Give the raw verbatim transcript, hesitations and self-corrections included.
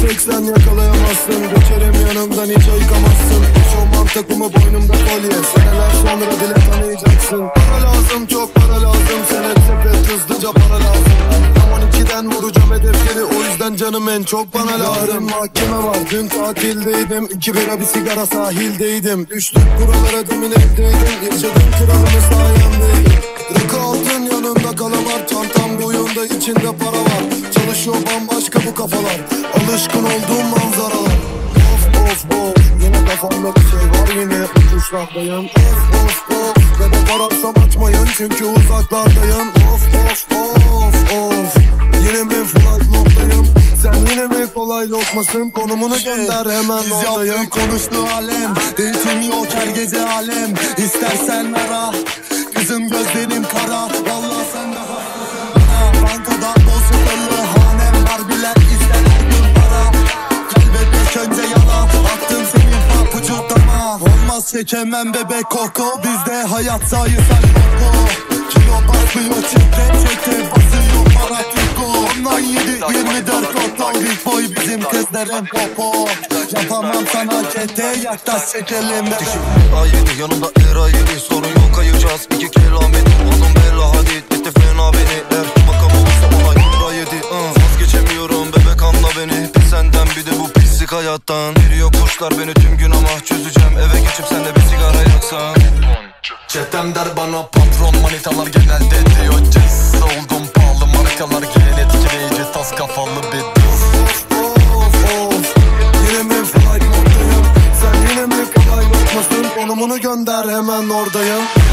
tek sen yakalayamazsın. Geçerim yanımdan hiç ayıkamazsın. Şovman takımı boynumda kolye. Seneler sonra bile tanıyacaksın. Para lazım, çok para lazım. Senet sepet hızlıca para lazım. on ikiden vuracağım hedefleri, o yüzden canım en çok bana lazım. Yarın mahkeme var, dün tatildeydim. İki bira bir sigara sahildeydim. Düştük buralara demin evdeydim. Yaşadım kralımı sayemdeydim. Rakı altın yanımda kalamar. Çantam boyunda içinde para var. Çalışıyor bambaşka bu kafalar. Alışkın olduğum manzaralar. Of of of, yine kafamda bir şey var, yine uçuşlardayım. Of of of, bebek ararsam açmayın çünkü uzaklardayım. Of of of of, yine mi flight noktayım? Sen yine mi kolay lokmasın? Konumunu gönder hemen oradayım. Konuştu alem, değişim yok her gece alem. İstersen ara, gözüm gözlerim kara. Vallahi sen de haklısın. Bankada bozuklarlı hanem var, bilen ister bugün para. Kalbe bir önce yala, attım senin papucu dama. Olmaz çekemem bebek koku, bizde hayat sayısal koku. Kilo basmıyor çekte çekte, basıyor para tuku. Ondan yedi yirmi dört koto, big boy bizim kızların popo. Yapamam sana kete, yaklaş çekelim bebek. A yedi yanımda era yedi, sorun yok kayacağız. İki kelamet oğlum bella hadid, bitti fena beni. Eğer makam olursa olay era yedi. uh. Vazgeçemiyorum bebek, anla beni. Bir senden bir de bu pislik hayattan. Veriyor kuşlar beni tüm gün ama çözeceğim. Eve geçip sen de bir sigara yaksan. Çetem der bana patron, manitalar genelde diyor cez. Oldum pahalı markalar, giren etkileyici tas kafalı bir düz. Of of, yine mi flight noktayım? Sen yine mi kolay lokmasın? Konumunu gönder hemen oradayım.